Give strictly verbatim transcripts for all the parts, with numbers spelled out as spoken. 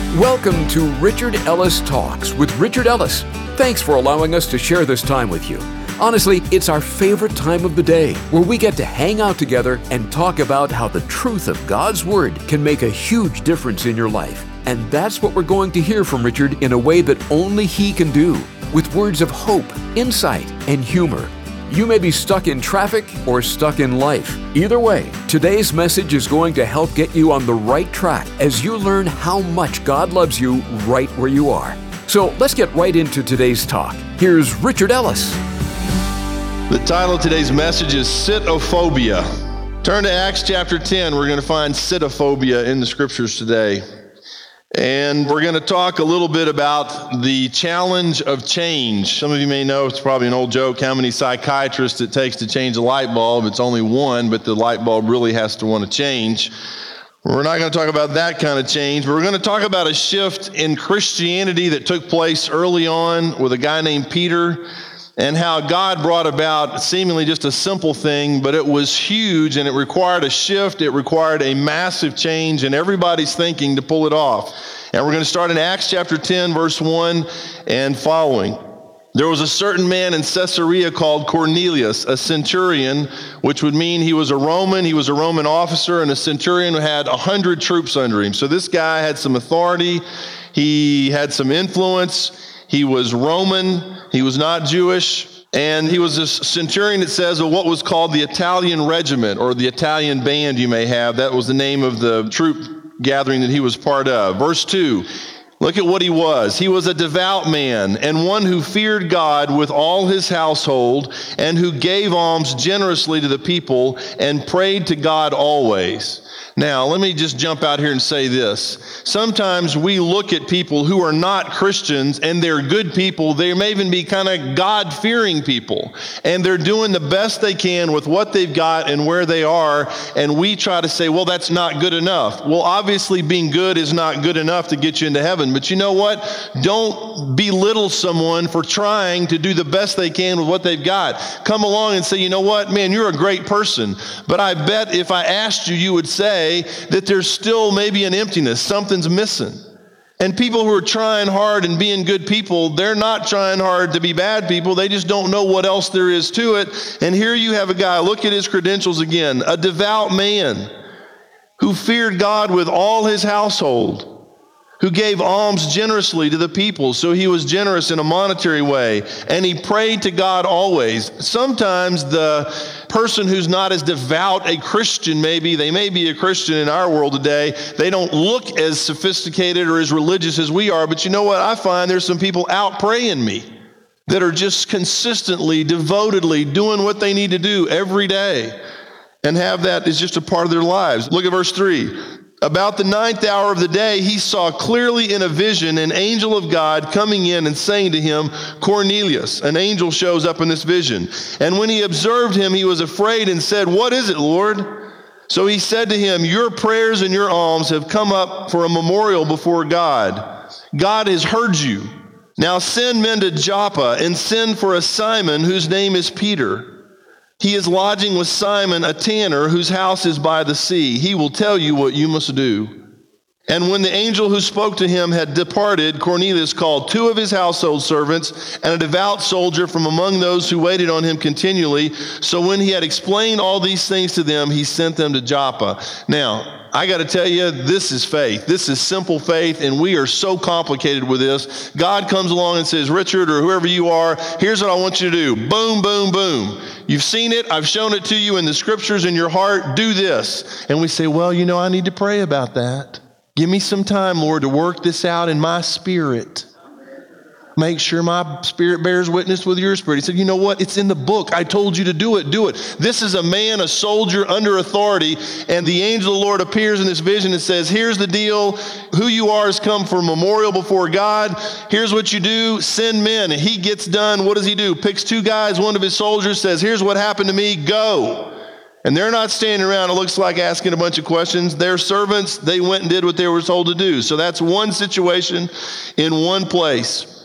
Welcome to Richard Ellis Talks with Richard Ellis. Thanks for allowing us to share this time with you. Honestly, it's our favorite time of the day where we get to hang out together and talk about how the truth of God's Word can make a huge difference in your life. And that's what we're going to hear from Richard in a way that only he can do, with words of hope, insight, and humor. You may be stuck in traffic or stuck in life. Either way, today's message is going to help get you on the right track as you learn how much God loves you right where you are. So let's get right into today's talk. Here's Richard Ellis. The title of today's message is Sitophobia. Turn to Acts chapter ten. We're going to find sitophobia in the scriptures today. And we're going to talk a little bit about the challenge of change. Some of you may know, it's probably an old joke, how many psychiatrists it takes to change a light bulb. It's only one, but the light bulb really has to want to change. We're not going to talk about that kind of change, but we're going to talk about a shift in Christianity that took place early on with a guy named Peter, and how God brought about seemingly just a simple thing, but it was huge, and it required a shift. It required a massive change in everybody's thinking to pull it off. And we're going to start in Acts chapter ten, verse one and following. There was a certain man in Caesarea called Cornelius, a centurion, which would mean he was a Roman. He was a Roman officer, and a centurion had a hundred troops under him. So this guy had some authority. He had some influence. He was Roman. He was not Jewish. And he was a centurion, it says, of what was called the Italian regiment, or the Italian band you may have. That was the name of the troop gathering that he was part of. Verse two, look at what he was. He was a devout man, and one who feared God with all his household, and who gave alms generously to the people, and prayed to God always. Now, let me just jump out here and say this. Sometimes we look at people who are not Christians, and they're good people. They may even be kind of God-fearing people, and they're doing the best they can with what they've got and where they are, and we try to say, well, that's not good enough. Well, obviously being good is not good enough to get you into heaven, but you know what? Don't belittle someone for trying to do the best they can with what they've got. Come along and say, you know what, man, you're a great person, but I bet if I asked you, you would say that there's still maybe an emptiness, something's missing. And people who are trying hard and being good people, they're not trying hard to be bad people. They just don't know what else there is to it. And here you have a guy, look at his credentials again, a devout man who feared God with all his household, who gave alms generously to the people. So he was generous in a monetary way, and he prayed to God always. Sometimes the person who's not as devout a Christian, maybe, they may be a Christian in our world today, they don't look as sophisticated or as religious as we are, but you know what? I find there's some people out praying me that are just consistently, devotedly doing what they need to do every day, and have that as just a part of their lives. Look at verse three. About the ninth hour of the day, he saw clearly in a vision an angel of God coming in and saying to him, Cornelius. An angel shows up in this vision. And when he observed him, he was afraid and said, what is it, Lord? So he said to him, your prayers and your alms have come up for a memorial before God. God has heard you. Now send men to Joppa and send for a Simon whose name is Peter. He is lodging with Simon, a tanner, whose house is by the sea. He will tell you what you must do. And when the angel who spoke to him had departed, Cornelius called two of his household servants and a devout soldier from among those who waited on him continually. So when he had explained all these things to them, he sent them to Joppa. Now, I got to tell you, this is faith. This is simple faith, and we are so complicated with this. God comes along and says, Richard, or whoever you are, here's what I want you to do. Boom, boom, boom. You've seen it. I've shown it to you in the scriptures in your heart. Do this. And we say, well, you know, I need to pray about that. Give me some time, Lord, to work this out in my spirit. Make sure my spirit bears witness with your spirit. He said, you know what? It's in the book. I told you to do it. Do it. This is a man, a soldier under authority. And the angel of the Lord appears in this vision and says, here's the deal. Who you are has come for a memorial before God. Here's what you do. Send men. And he gets done. What does he do? Picks two guys. One of his soldiers says, here's what happened to me. Go. And they're not standing around, it looks like, asking a bunch of questions. They're servants. They went and did what they were told to do. So that's one situation in one place.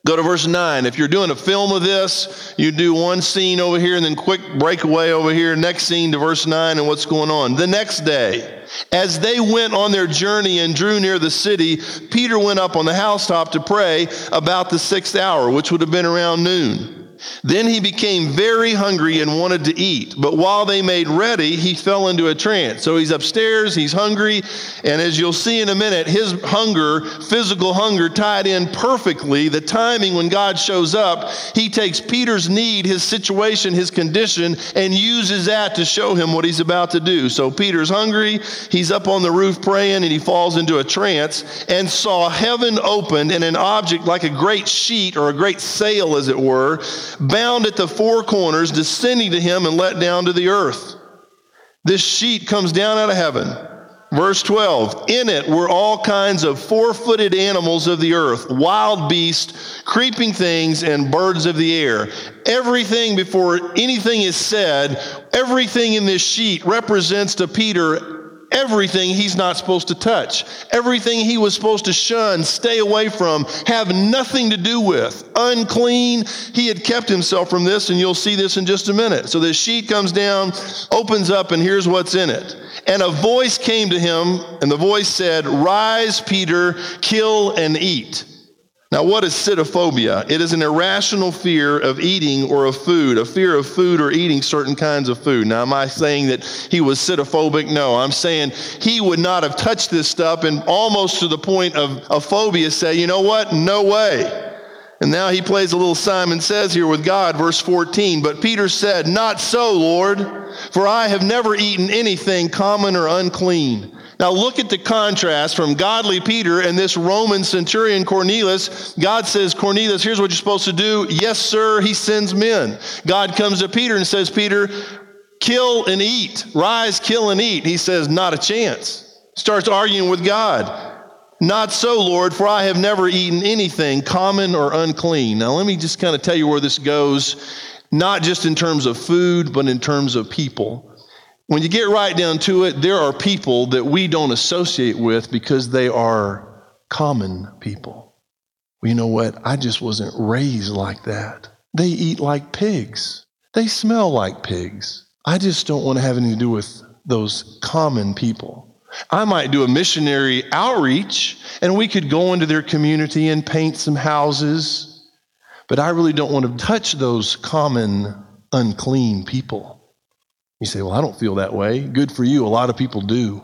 Go to verse nine. If you're doing a film of this, you do one scene over here and then quick breakaway over here. Next scene to verse nine and what's going on. The next day, as they went on their journey and drew near the city, Peter went up on the housetop to pray about the sixth hour, which would have been around noon. Then he became very hungry and wanted to eat. But while they made ready, he fell into a trance. So he's upstairs, he's hungry, and as you'll see in a minute, his hunger, physical hunger, tied in perfectly. The timing when God shows up, he takes Peter's need, his situation, his condition, and uses that to show him what he's about to do. So Peter's hungry, he's up on the roof praying, and he falls into a trance, and saw heaven opened, and an object like a great sheet, or a great sail as it were, bound at the four corners, descending to him and let down to the earth. This sheet comes down out of heaven. Verse twelve, in it were all kinds of four-footed animals of the earth, wild beasts, creeping things, and birds of the air. Everything before anything is said, everything in this sheet represents to Peter everything he's not supposed to touch, everything he was supposed to shun, stay away from, have nothing to do with, unclean. He had kept himself from this, and you'll see this in just a minute. So this sheet comes down, opens up, and here's what's in it. And a voice came to him, and the voice said, "Rise, Peter, kill and eat." Now, what is sitophobia? It is an irrational fear of eating or of food, a fear of food or eating certain kinds of food. Now, am I saying that he was sitophobic? No, I'm saying he would not have touched this stuff, and almost to the point of a phobia say, you know what? No way. And now he plays a little Simon Says here with God, verse fourteen. But Peter said, "Not so, Lord, for I have never eaten anything common or unclean." Now look at the contrast from godly Peter and this Roman centurion Cornelius. God says, Cornelius, here's what you're supposed to do. Yes, sir, he sends men. God comes to Peter and says, Peter, kill and eat. Rise, kill and eat. He says, not a chance. Starts arguing with God. Not so, Lord, for I have never eaten anything common or unclean. Now let me just kind of tell you where this goes, not just in terms of food, but in terms of people. When you get right down to it, there are people that we don't associate with because they are common people. Well, you know what? I just wasn't raised like that. They eat like pigs. They smell like pigs. I just don't want to have anything to do with those common people. I might do a missionary outreach, and we could go into their community and paint some houses, but I really don't want to touch those common, unclean people. You say, well, I don't feel that way. Good for you. A lot of people do.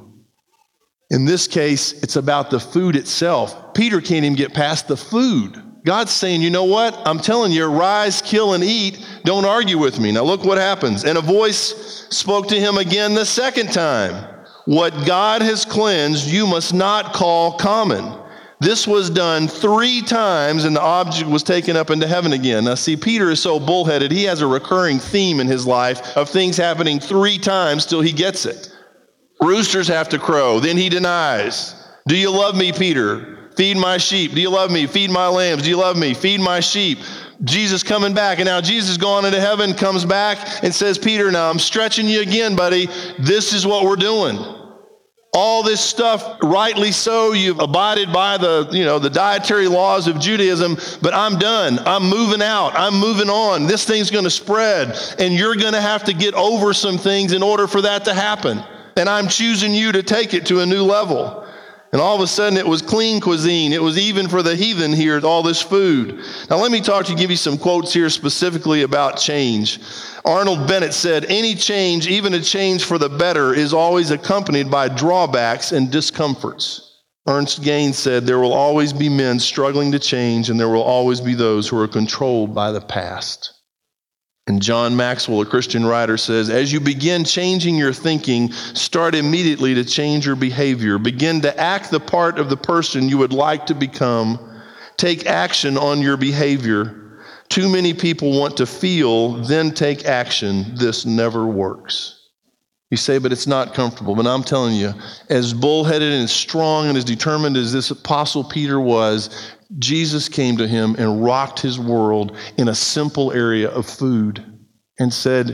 In this case, it's about the food itself. Peter can't even get past the food. God's saying, you know what? I'm telling you, rise, kill, and eat. Don't argue with me. Now look what happens. And a voice spoke to him again the second time. What God has cleansed, you must not call common. This was done three times, and the object was taken up into heaven again. Now, see, Peter is so bullheaded. He has a recurring theme in his life of things happening three times till he gets it. Roosters have to crow. Then he denies. Do you love me, Peter? Feed my sheep. Do you love me? Feed my lambs. Do you love me? Feed my sheep. Jesus coming back. And now Jesus going into heaven, comes back and says, Peter, now I'm stretching you again, buddy. This is what we're doing. All this stuff, rightly so, you've abided by the, you know, the dietary laws of Judaism, but I'm done. I'm moving out. I'm moving on. This thing's going to spread, and you're going to have to get over some things in order for that to happen. And I'm choosing you to take it to a new level. And all of a sudden, it was clean cuisine. It was even for the heathen here, all this food. Now, let me talk to you, give you some quotes here specifically about change. Arnold Bennett said, any change, even a change for the better, is always accompanied by drawbacks and discomforts. Ernst Gaines said, there will always be men struggling to change, and there will always be those who are controlled by the past. And John Maxwell, a Christian writer, says, as you begin changing your thinking, start immediately to change your behavior. Begin to act the part of the person you would like to become. Take action on your behavior. Too many people want to feel, then take action. This never works. You say, but it's not comfortable. But I'm telling you, as bullheaded and as strong and as determined as this apostle Peter was, Jesus came to him and rocked his world in a simple area of food and said,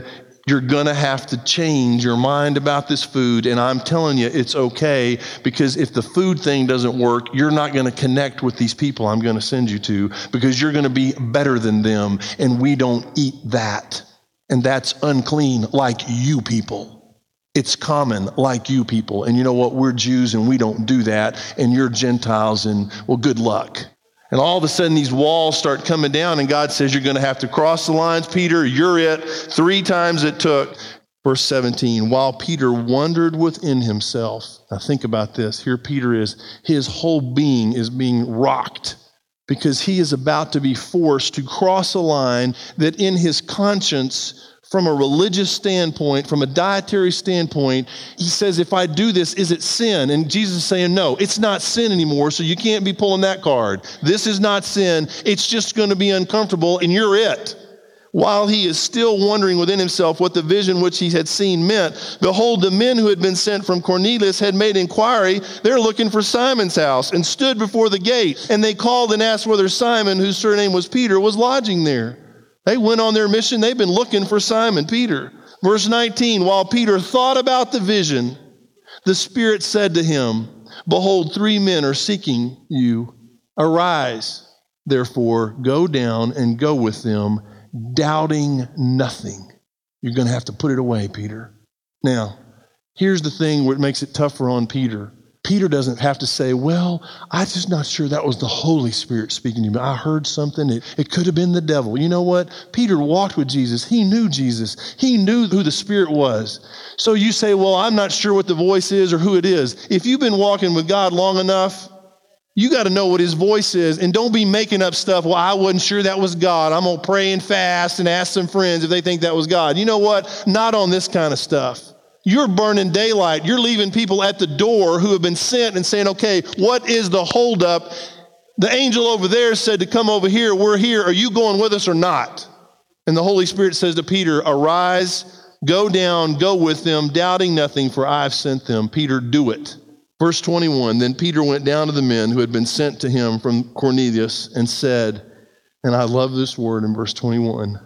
You're going to have to change your mind about this food. And I'm telling you, it's okay, because if the food thing doesn't work, you're not going to connect with these people I'm going to send you to, because you're going to be better than them. And we don't eat that. And that's unclean like you people. It's common like you people. And you know what? We're Jews and we don't do that. And you're Gentiles, and well, good luck. And all of a sudden, these walls start coming down, and God says, you're going to have to cross the lines, Peter. You're it. Three times it took. Verse seventeen, while Peter wondered within himself. Now think about this. Here Peter is. His whole being is being rocked, because he is about to be forced to cross a line that in his conscience, from a religious standpoint, from a dietary standpoint, he says, if I do this, is it sin? And Jesus is saying, no, it's not sin anymore, so you can't be pulling that card. This is not sin. It's just going to be uncomfortable, and you're it. While he is still wondering within himself what the vision which he had seen meant, behold, the men who had been sent from Cornelius had made inquiry. They're looking for Simon's house, and stood before the gate. And they called and asked whether Simon, whose surname was Peter, was lodging there. They went on their mission. They've been looking for Simon Peter. Verse nineteen, while Peter thought about the vision, the Spirit said to him, behold, three men are seeking you. Arise, therefore, go down and go with them, doubting nothing. You're going to have to put it away, Peter. Now, here's the thing where it makes it tougher on Peter. Peter doesn't have to say, well, I'm just not sure that was the Holy Spirit speaking to me. I heard something. It, it could have been the devil. You know what? Peter walked with Jesus. He knew Jesus. He knew who the Spirit was. So you say, well, I'm not sure what the voice is or who it is. If you've been walking with God long enough, you got to know what his voice is. And don't be making up stuff. Well, I wasn't sure that was God. I'm going to pray and fast and ask some friends if they think that was God. You know what? Not on this kind of stuff. You're burning daylight. You're leaving people at the door who have been sent and saying, okay, what is the holdup? The angel over there said to come over here. We're here. Are you going with us or not? And the Holy Spirit says to Peter, arise, go down, go with them, doubting nothing, for I've sent them. Peter, do it. Verse twenty-one, then Peter went down to the men who had been sent to him from Cornelius and said, and I love this word in verse twenty-one,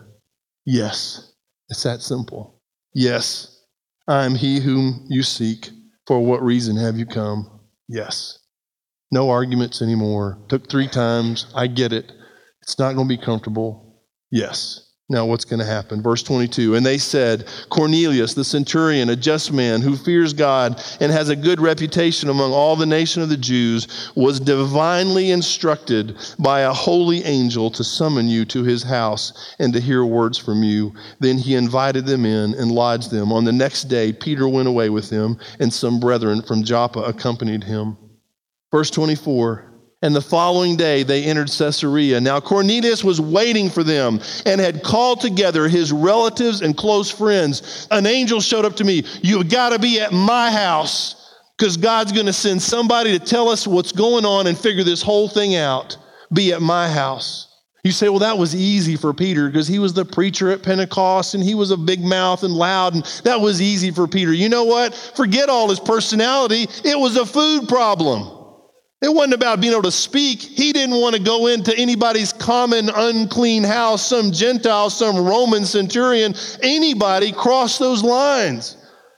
yes, it's that simple. Yes. I am he whom you seek. For what reason have you come? Yes. No arguments anymore. Took three times. I get it. It's not going to be comfortable. Yes. Now what's going to happen? Verse twenty-two, and they said, Cornelius, the centurion, a just man who fears God and has a good reputation among all the nation of the Jews, was divinely instructed by a holy angel to summon you to his house and to hear words from you. Then he invited them in and lodged them. On the next day, Peter went away with him, and some brethren from Joppa accompanied him. Verse twenty-four, and the following day they entered Caesarea. Now Cornelius was waiting for them and had called together his relatives and close friends. An angel showed up to me. You've got to be at my house, because God's going to send somebody to tell us what's going on and figure this whole thing out. Be at my house. You say, well, that was easy for Peter because he was the preacher at Pentecost and he was a big mouth and loud, and that was easy for Peter. You know what? Forget all his personality. It was a food problem. It wasn't about being able to speak. He didn't want to go into anybody's common unclean house, some Gentile, some Roman centurion, anybody cross those lines.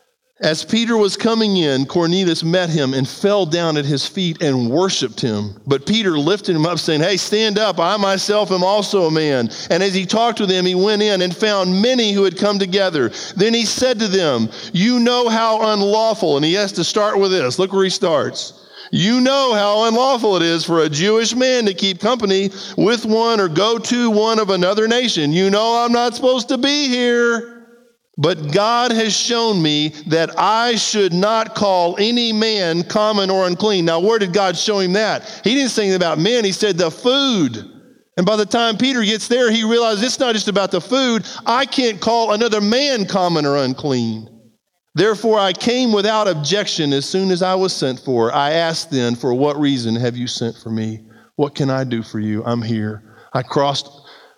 As Peter was coming in, Cornelius met him and fell down at his feet and worshiped him. But Peter lifted him up, saying, hey, stand up. I myself am also a man. And as he talked with them, he went in and found many who had come together. Then he said to them, you know how unlawful, and he has to start with this. Look where he starts. You know how unlawful it is for a Jewish man to keep company with one or go to one of another nation. You know I'm not supposed to be here. But God has shown me that I should not call any man common or unclean. Now, where did God show him that? He didn't say anything about men. He said the food. And by the time Peter gets there, he realizes it's not just about the food. I can't call another man common or unclean. Therefore, I came without objection as soon as I was sent for. I asked then, for what reason have you sent for me? What can I do for you? I'm here. I crossed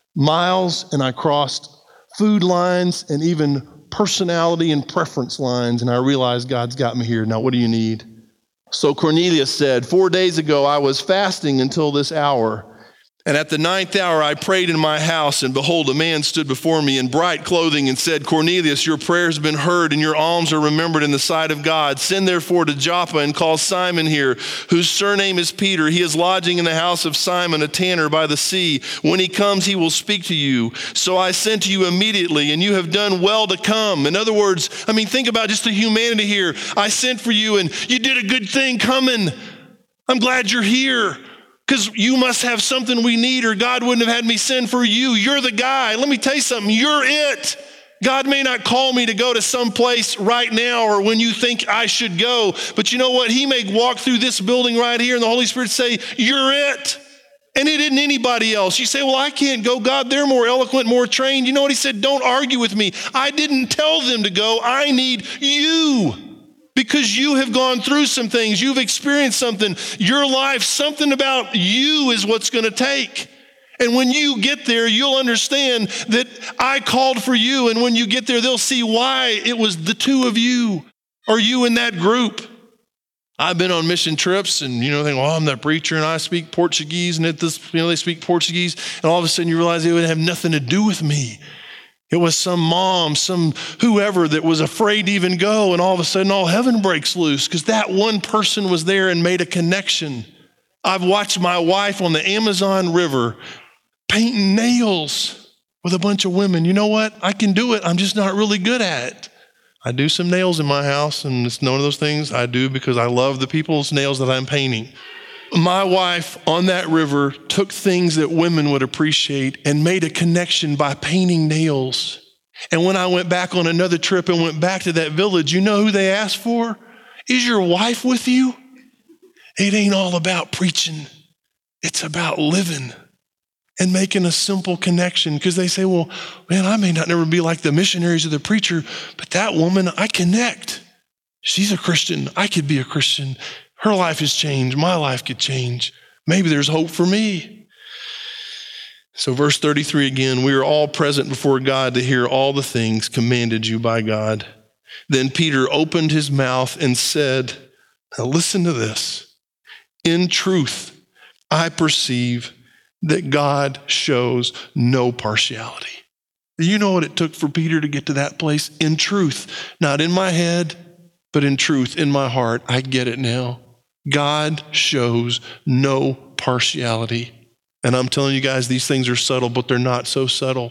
miles and I crossed food lines and even personality and preference lines, and I realized God's got me here. Now, what do you need? So Cornelius said, four days ago I was fasting until this hour, And at the ninth hour I prayed in my house, and behold, a man stood before me in bright clothing and said, Cornelius, your prayer has been heard, and your alms are remembered in the sight of God. Send therefore to Joppa and call Simon here, whose surname is Peter. He is lodging in the house of Simon, a tanner by the sea. When he comes, he will speak to you. So I sent to you immediately, and you have done well to come. In other words, I mean, think about just the humanity here. I sent for you, and you did a good thing coming. I'm glad you're here. Because you must have something we need, or God wouldn't have had me send for you. You're the guy. Let me tell you something. You're it. God may not call me to go to some place right now or when you think I should go. But you know what? He may walk through this building right here and the Holy Spirit say, you're it. And it isn't anybody else. You say, well, I can't go. God, they're more eloquent, more trained. You know what he said? Don't argue with me. I didn't tell them to go. I need you. Because you have gone through some things. You've experienced something. Your life, something about you is what's going to take. And when you get there, you'll understand that I called for you. And when you get there, they'll see why it was the two of you or you in that group. I've been on mission trips and, you know, think, well, I'm that preacher and I speak Portuguese. And at this, you know, they speak Portuguese. And all of a sudden you realize it would have nothing to do with me. It was some mom, some whoever that was afraid to even go, and all of a sudden all heaven breaks loose because that one person was there and made a connection. I've watched my wife on the Amazon River painting nails with a bunch of women. You know what? I can do it. I'm just not really good at it. I do some nails in my house, and it's none of those things I do because I love the people's nails that I'm painting. My wife on that river took things that women would appreciate and made a connection by painting nails. And when I went back on another trip and went back to that village, you know who they asked for? Is your wife with you? It ain't all about preaching. It's about living and making a simple connection. Because they say, well, man, I may not never be like the missionaries or the preacher, but that woman, I connect. She's a Christian. I could be a Christian. Her life has changed. My life could change. Maybe there's hope for me. So verse thirty-three again, we are all present before God to hear all the things commanded you by God. Then Peter opened his mouth and said, now listen to this. In truth, I perceive that God shows no partiality. You know what it took for Peter to get to that place? In truth, not in my head, but in truth, in my heart. I get it now. God shows no partiality. And I'm telling you guys, these things are subtle, but they're not so subtle.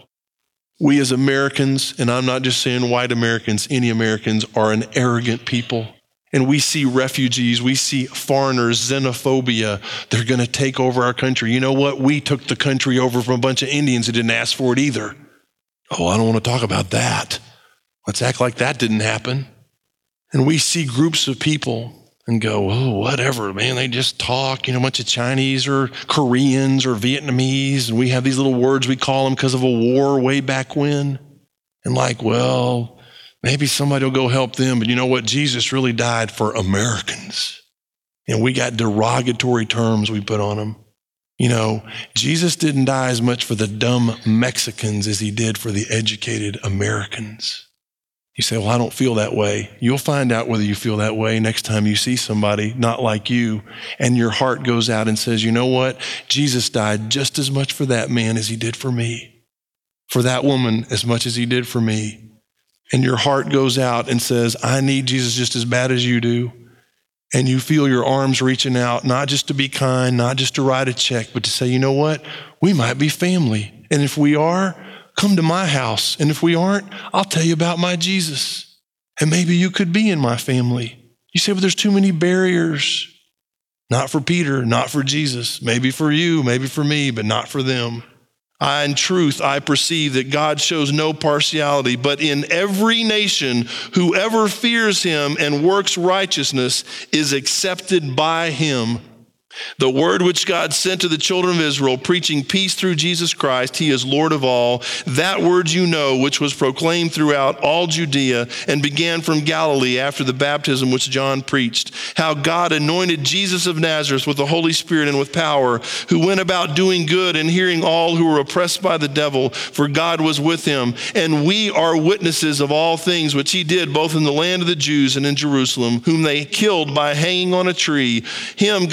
We as Americans, and I'm not just saying white Americans, any Americans, are an arrogant people. And we see refugees, we see foreigners, xenophobia. They're going to take over our country. You know what? We took the country over from a bunch of Indians who didn't ask for it either. Oh, I don't want to talk about that. Let's act like that didn't happen. And we see groups of people and go, oh, whatever, man, they just talk, you know, a bunch of Chinese or Koreans or Vietnamese, and we have these little words we call them because of a war way back when. And like, well, maybe somebody will go help them, but you know what? Jesus really died for Americans. And we got derogatory terms we put on them. You know, Jesus didn't die as much for the dumb Mexicans as he did for the educated Americans. You say, well, I don't feel that way. You'll find out whether you feel that way next time you see somebody not like you, and your heart goes out and says, you know what? Jesus died just as much for that man as he did for me, for that woman as much as he did for me. And your heart goes out and says, I need Jesus just as bad as you do. And you feel your arms reaching out, not just to be kind, not just to write a check, but to say, you know what? We might be family. And if we are, come to my house. And if we aren't, I'll tell you about my Jesus. And maybe you could be in my family. You say, well, there's too many barriers. Not for Peter, not for Jesus. Maybe for you, maybe for me, but not for them. I, in truth, I perceive that God shows no partiality, but in every nation, whoever fears him and works righteousness is accepted by him. The word which God sent to the children of Israel, preaching peace through Jesus Christ, he is Lord of all. That word you know, which was proclaimed throughout all Judea and began from Galilee after the baptism which John preached, how God anointed Jesus of Nazareth with the Holy Spirit and with power, who went about doing good and healing all who were oppressed by the devil, for God was with him. And we are witnesses of all things which he did, both in the land of the Jews and in Jerusalem, whom they killed by hanging on a tree. Him God raised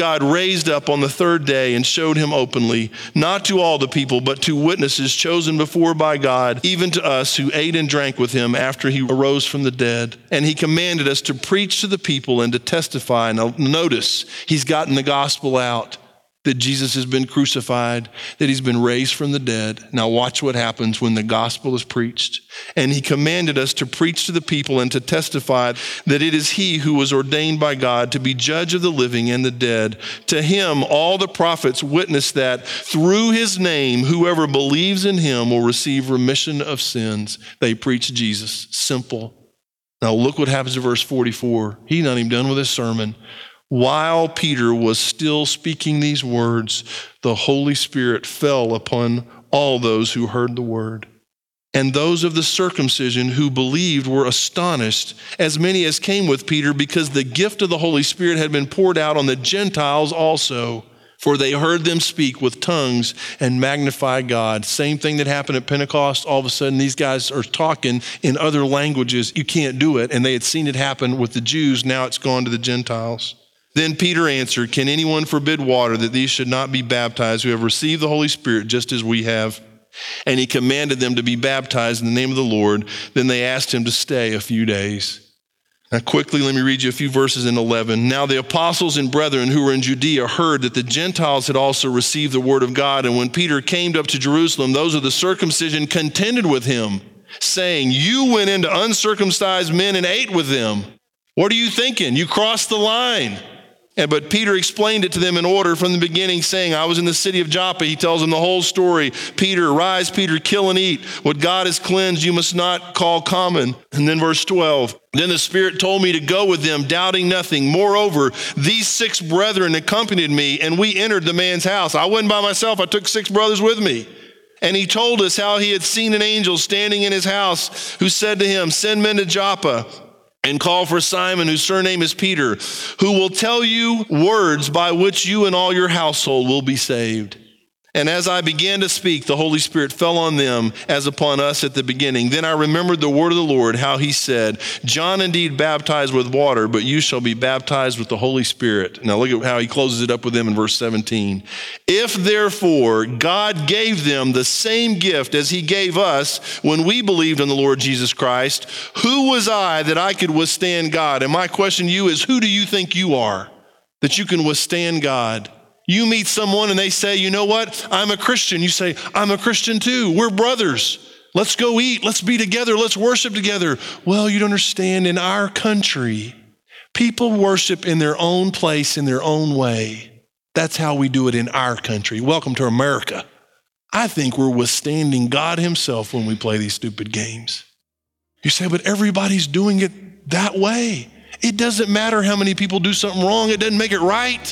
raised up on the third day and showed him openly, not to all the people, but to witnesses chosen before by God, even to us who ate and drank with him after he arose from the dead. And he commanded us to preach to the people and to testify. Now notice, he's gotten the gospel out, that Jesus has been crucified, that he's been raised from the dead. Now watch what happens when the gospel is preached. And he commanded us to preach to the people and to testify that it is he who was ordained by God to be judge of the living and the dead. To him, all the prophets witness that through his name, whoever believes in him will receive remission of sins. They preach Jesus. Simple. Now look what happens in verse forty-four. He's not even done with his sermon. While Peter was still speaking these words, the Holy Spirit fell upon all those who heard the word. And those of the circumcision who believed were astonished, as many as came with Peter, because the gift of the Holy Spirit had been poured out on the Gentiles also. For they heard them speak with tongues and magnify God. Same thing that happened at Pentecost. All of a sudden, these guys are talking in other languages. You can't do it. And they had seen it happen with the Jews. Now it's gone to the Gentiles. Then Peter answered, can anyone forbid water that these should not be baptized who have received the Holy Spirit just as we have? And he commanded them to be baptized in the name of the Lord. Then they asked him to stay a few days. Now quickly, let me read you a few verses in eleven. Now the apostles and brethren who were in Judea heard that the Gentiles had also received the word of God. And when Peter came up to Jerusalem, those of the circumcision contended with him, saying, you went into uncircumcised men and ate with them. What are you thinking? You crossed the line. And, but Peter explained it to them in order from the beginning, saying, I was in the city of Joppa. He tells them the whole story. Peter, rise, Peter, kill and eat. What God has cleansed, you must not call common. And then verse twelve, then the Spirit told me to go with them, doubting nothing. Moreover, these six brethren accompanied me, and we entered the man's house. I wasn't by myself. I took six brothers with me. And he told us how he had seen an angel standing in his house who said to him, send men to Joppa and call for Simon, whose surname is Peter, who will tell you words by which you and all your household will be saved. And as I began to speak, the Holy Spirit fell on them as upon us at the beginning. Then I remembered the word of the Lord, how he said, John indeed baptized with water, but you shall be baptized with the Holy Spirit. Now look at how he closes it up with them in verse seventeen. If therefore God gave them the same gift as he gave us when we believed in the Lord Jesus Christ, who was I that I could withstand God? And my question to you is, who do you think you are that you can withstand God? You meet someone and they say, you know what? I'm a Christian. You say, I'm a Christian too. We're brothers. Let's go eat. Let's be together. Let's worship together. Well, you don't understand. In our country, people worship in their own place, in their own way. That's how we do it in our country. Welcome to America. I think we're withstanding God himself when we play these stupid games. You say, but everybody's doing it that way. It doesn't matter how many people do something wrong. It doesn't make it right.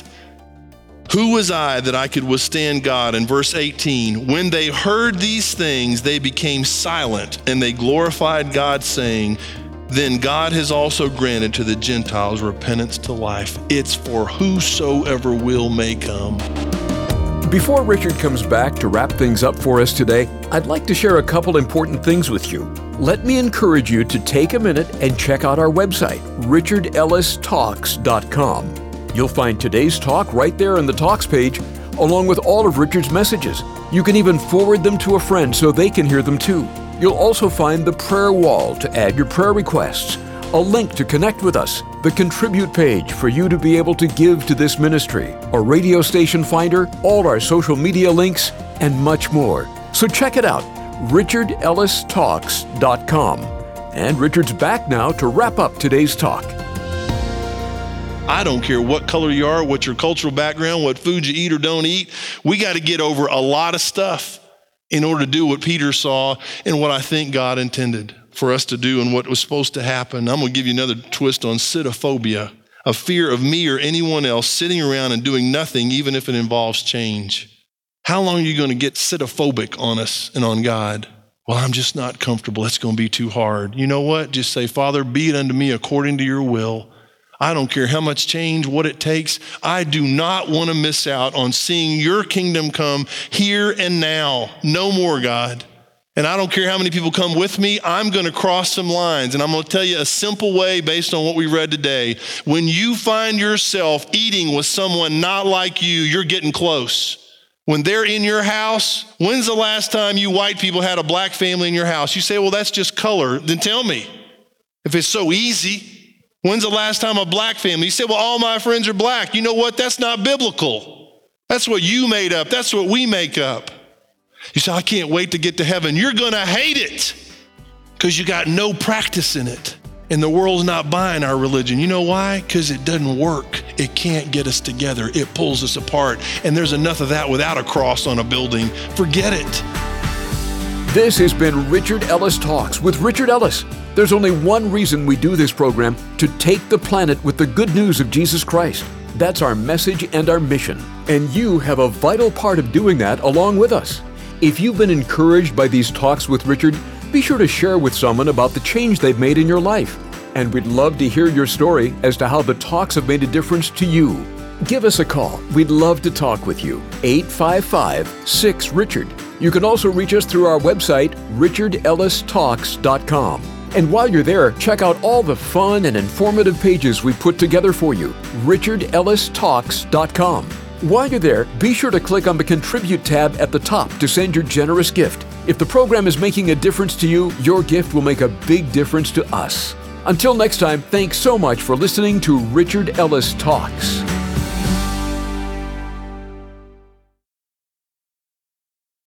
Who was I that I could withstand God? In verse eighteen, when they heard these things, they became silent and they glorified God, saying, then God has also granted to the Gentiles repentance to life. It's for whosoever will may come. Before Richard comes back to wrap things up for us today, I'd like to share a couple important things with you. Let me encourage you to take a minute and check out our website, richard ellis talks dot com. You'll find today's talk right there on the Talks page, along with all of Richard's messages. You can even forward them to a friend so they can hear them too. You'll also find the prayer wall to add your prayer requests, a link to connect with us, the contribute page for you to be able to give to this ministry, a radio station finder, all our social media links, and much more. So check it out, richard ellis talks dot com. And Richard's back now to wrap up today's talk. I don't care what color you are, what your cultural background, what food you eat or don't eat. We got to get over a lot of stuff in order to do what Peter saw and what I think God intended for us to do and what was supposed to happen. I'm going to give you another twist on sitophobia, a fear of me or anyone else sitting around and doing nothing, even if it involves change. How long are you going to get sitophobic on us and on God? Well, I'm just not comfortable. It's going to be too hard. You know what? Just say, Father, be it unto me according to your will. I don't care how much change, what it takes. I do not want to miss out on seeing your kingdom come here and now. No more, God. And I don't care how many people come with me, I'm going to cross some lines. And I'm going to tell you a simple way based on what we read today. When you find yourself eating with someone not like you, you're getting close. When they're in your house, when's the last time you white people had a black family in your house? You say, well, that's just color. Then tell me, if it's so easy, when's the last time a black family? You say, well, all my friends are black. You know what? That's not biblical. That's what you made up. That's what we make up. You say, I can't wait to get to heaven. You're going to hate it because you got no practice in it. And the world's not buying our religion. You know why? Because it doesn't work. It can't get us together. It pulls us apart. And there's enough of that without a cross on a building. Forget it. This has been Richard Ellis Talks with Richard Ellis. There's only one reason we do this program: to take the planet with the good news of Jesus Christ. That's our message and our mission. And you have a vital part of doing that along with us. If you've been encouraged by these talks with Richard, be sure to share with someone about the change they've made in your life. And we'd love to hear your story as to how the talks have made a difference to you. Give us a call. We'd love to talk with you. eight five five, six, Richard. You can also reach us through our website, richard ellis talks dot com. And while you're there, check out all the fun and informative pages we put together for you, richard ellis talks dot com. While you're there, be sure to click on the Contribute tab at the top to send your generous gift. If the program is making a difference to you, your gift will make a big difference to us. Until next time, thanks so much for listening to Richard Ellis Talks.